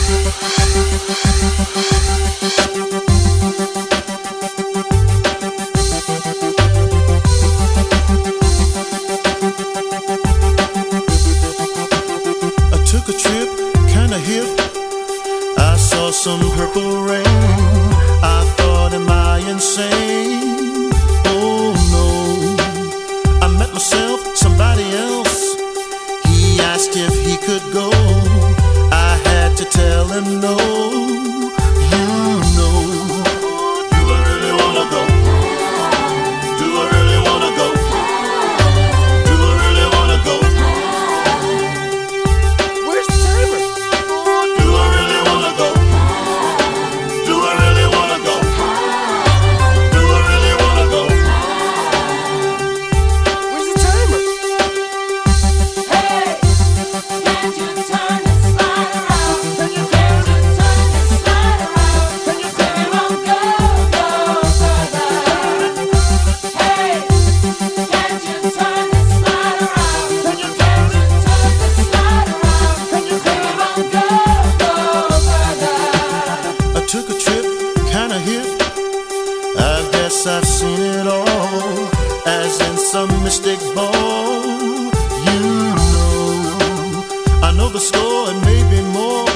Took a trip, kinda hip. I saw some purple rain. I thought, am I insane? Oh no. I met myself, somebody else. He asked if he could go. I had to tell him no. You know. Do I really wanna go? Do I really wanna go? Do I really wanna go? Took a trip, kinda hip. I guess I've seen it all, as in some mystic ball. You know, I know the score and maybe more.